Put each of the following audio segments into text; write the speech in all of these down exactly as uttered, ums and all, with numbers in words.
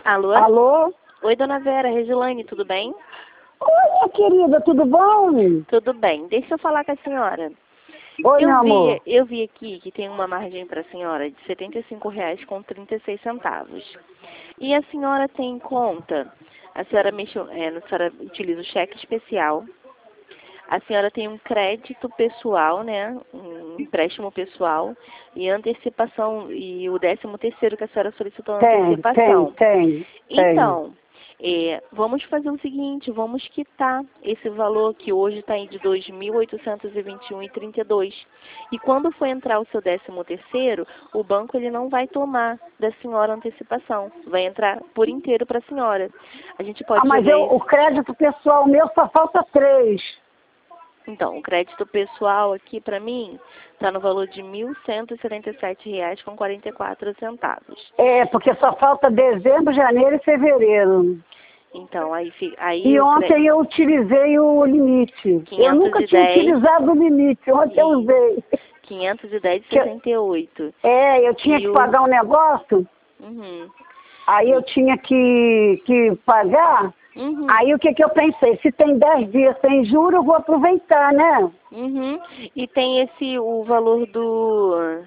Alô? Alô? Oi, dona Vera, Regilane, tudo bem? Oi, minha querida, tudo bom? Tudo bem. Deixa eu falar com a senhora. Oi, meu Eu amor. vi, eu vi aqui que tem uma margem para a senhora de setenta e cinco reais com trinta e seis centavos. E a senhora tem em conta, a senhora, mexe, é, a senhora utiliza o cheque especial, a senhora tem um crédito pessoal, né, um empréstimo pessoal e antecipação, e o décimo terceiro que a senhora solicitou Tem, antecipação. tem, tem, tem. Então, é, vamos fazer o seguinte, vamos quitar esse valor que hoje está de dois mil oitocentos e vinte e um reais e trinta e dois centavos. E quando for entrar o seu décimo terceiro, o banco ele não vai tomar da senhora a antecipação, vai entrar por inteiro para a senhora. A gente pode Ah, mas jogar eu, isso. o crédito pessoal meu só falta três. Então, o crédito pessoal aqui para mim está no valor de mil cento e setenta e sete reais com quarenta e quatro centavos. É, porque só falta dezembro, janeiro e fevereiro. Então, aí, fi- aí E o cre... ontem eu utilizei o limite. Eu nunca quinhentos e tinha dez utilizado o limite, ontem eu e usei. quinhentos e dez e Que- sessenta e oito. É, eu tinha E que o pagar um negócio, uhum. aí eu tinha que, que pagar. Uhum. Aí o que, que eu pensei? Se tem dez dias sem juros, eu vou aproveitar, né? Uhum. E tem esse o valor do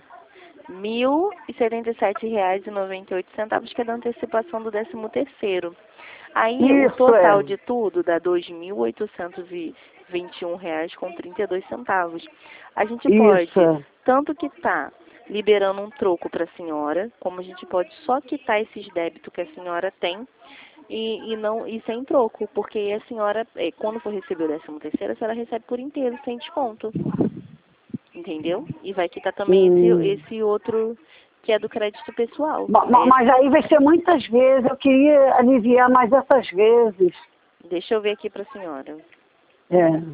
mil e setenta e sete reais e noventa e oito centavos, que é da antecipação do décimo terceiro. Aí o Isso total é. de tudo dá dois mil oitocentos e vinte e um reais com trinta e dois centavos. A gente pode, Isso é. tanto quitar liberando um troco para a senhora, como a gente pode só quitar esses débitos que a senhora tem e, e não e sem troco, porque a senhora, eh, quando for receber o décimo terceiro, a senhora recebe por inteiro, sem desconto. Entendeu? E vai quitar também esse, Hum. esse outro que é do crédito pessoal. Ma- ma- Aí, Mas aí vai ser muitas vezes. Eu queria aliviar mais essas vezes. deixa eu ver aqui para a senhora. É.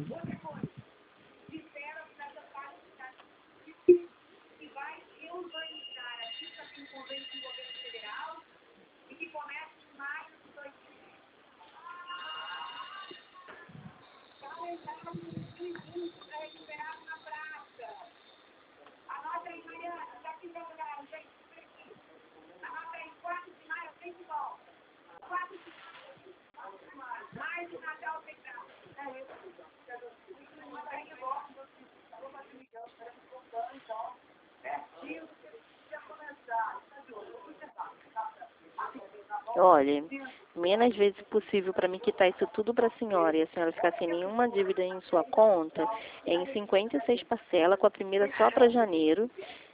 Olha, menos vezes possível para mim quitar isso tudo para a senhora e a senhora ficar sem nenhuma dívida em sua conta, é em cinquenta e seis parcelas, com a primeira só para janeiro,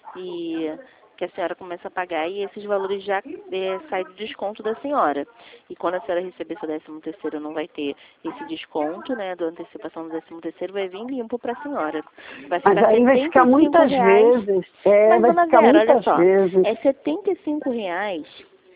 e que a senhora começa a pagar e esses valores já é, saem do desconto da senhora. E quando a senhora receber seu décimo terceiro não vai ter esse desconto, né, da antecipação do décimo terceiro, vai vir limpo para a senhora. Vai Mas ficar aí vai setenta ficar e cinco muitas reais. vezes. É, Mas, vai dona ficar Vera, olha muitas só, vezes. é setenta e cinco reais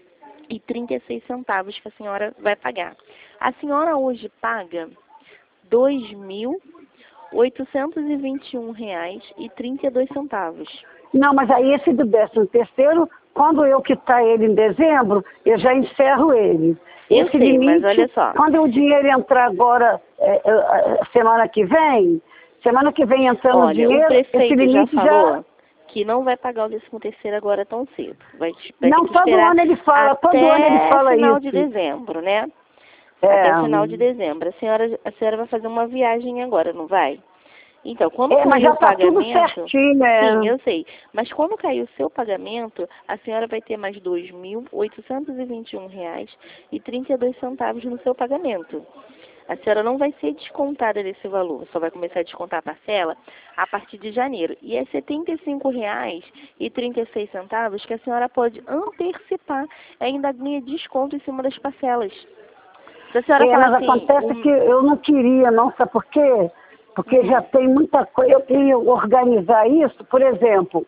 e trinta e seis centavos que a senhora vai pagar. A senhora hoje paga dois mil oitocentos e vinte e um reais e trinta e dois centavos. Não, mas aí esse do décimo terceiro, quando eu quitar ele em dezembro, eu já encerro ele. Eu Esse sei, mas limite, olha só. quando o dinheiro entrar agora, é, é, semana que vem, semana que vem entrando o Olha, o dinheiro, esse prefeito já limite falou já... que não vai pagar o décimo terceiro agora tão cedo. Vai, vai ter Não, que todo esperar ano ele fala, todo ano ele até fala final de isso. dezembro, né? É, Até final de dezembro. A senhora, a senhora vai fazer uma viagem agora, não vai? Então, quando é, mas cair já o está tudo pagamento, certinho, sim, é. eu sei, mas quando cair o seu pagamento, a senhora vai ter mais dois mil oitocentos e vinte e um reais e trinta e dois centavos no seu pagamento. A senhora não vai ser descontada desse valor, só vai começar a descontar a parcela a partir de janeiro. E é setenta e cinco reais e trinta e seis centavos que a senhora pode antecipar, ainda ganha desconto em cima das parcelas. Se a senhora É, falar mas assim, acontece um, que eu não queria, não, sabe por quê? Porque hum, já tem muita coisa, eu queria organizar isso, por exemplo,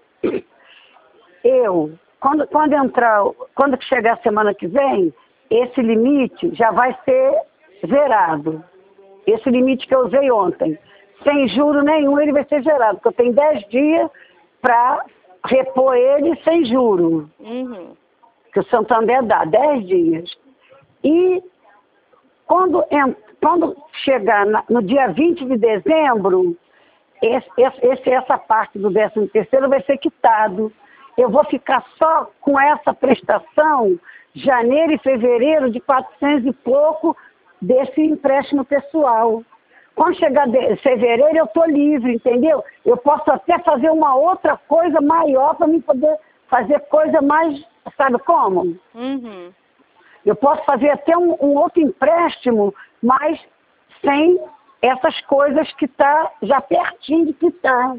eu, quando, quando entrar, quando chegar a semana que vem, esse limite já vai ser zerado. Esse limite que eu usei ontem. Sem juro nenhum, ele vai ser zerado, porque eu tenho dez dias para repor ele sem juro, uhum. que o Santander dá, dez dias. E quando, quando chegar na, no dia vinte de dezembro, esse, esse, essa parte do décimo terceiro vai ser quitado. Eu vou ficar só com essa prestação janeiro e fevereiro de quatrocentos e pouco desse empréstimo pessoal. Quando chegar de fevereiro eu estou livre, entendeu? Eu posso até fazer uma outra coisa maior para mim poder fazer coisa mais, sabe como? Uhum. Eu posso fazer até um, um outro empréstimo, mas sem essas coisas que tá já pertinho de quitar.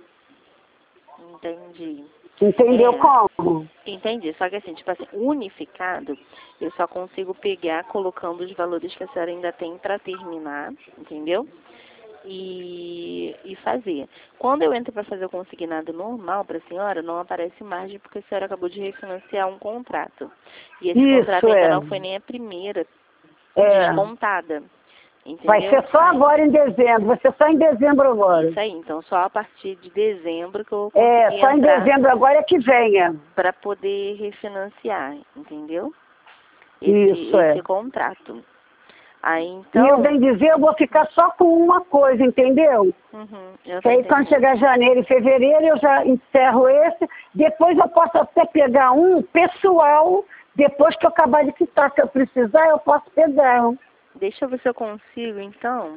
Entendi. Entendeu É, como? entendi. Só que assim, tipo assim, unificado, eu só consigo pegar colocando os valores que a senhora ainda tem para terminar, entendeu? E, e fazer. Quando eu entro para fazer o consignado normal para a senhora, não aparece margem porque a senhora acabou de refinanciar um contrato. E esse Isso, contrato ainda é. não foi nem a primeira É. descontada. Entendeu? Vai ser só Aí, agora em dezembro, vai ser só em dezembro agora. isso aí, então só a partir de dezembro que eu vou conseguir É, só em entrar dezembro agora é que venha. para poder refinanciar, entendeu? Esse, Isso, é. esse contrato. Aí E eu então. bem dizer, eu vou ficar só com uma coisa, entendeu? Uhum, eu Que tô aí quando entendendo. chegar janeiro e fevereiro eu já encerro esse. Depois eu posso até pegar um pessoal, depois que eu acabar de quitar, se eu precisar, eu posso pegar. Deixa eu ver se eu consigo, então,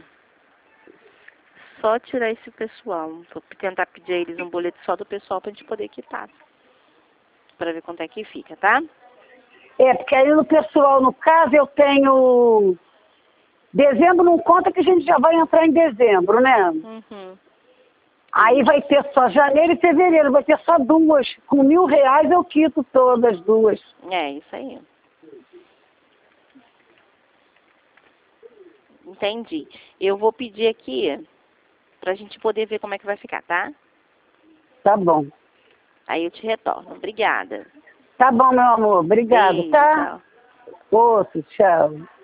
só tirar esse pessoal. Vou tentar pedir a eles um boleto só do pessoal pra gente poder quitar. Pra ver quanto é que fica, tá? É, porque aí no pessoal, no caso, eu tenho... Dezembro não conta que a gente já vai entrar em dezembro, né? Uhum. Aí vai ter só janeiro e fevereiro, vai ter só duas. Com mil reais eu quito todas as duas. É, isso aí. Entendi. Eu vou pedir aqui pra gente poder ver como é que vai ficar, tá? Tá bom. Aí eu te retorno. Obrigada. Tá bom, meu amor. Obrigado, Beijo, tá? tchau. Outro, tchau.